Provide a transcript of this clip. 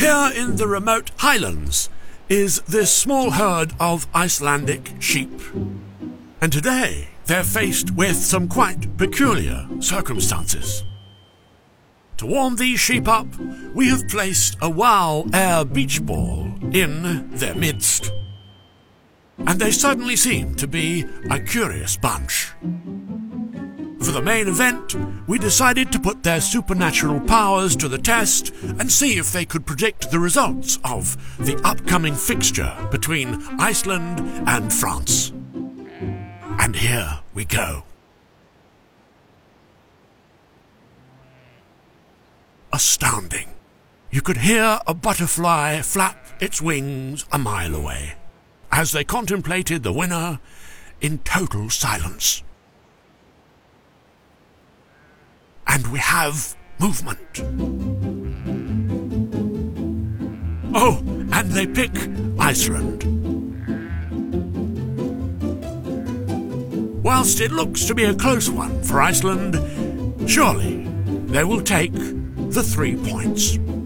Here in the remote highlands is this small herd of Icelandic sheep. And today they're faced with some quite peculiar circumstances. To warm these sheep up, we have placed a WOW Air beach ball in their midst. And they certainly seem to be a curious bunch. For the main event, we decided to put their supernatural powers to the test and see if they could predict the results of the upcoming fixture between Iceland and France. And here we go. Astounding. You could hear a butterfly flap its wings a mile away as they contemplated the winner in total silence. And we have movement. Oh, and they pick Iceland. Whilst it looks to be a close one for Iceland, surely they will take the 3 points.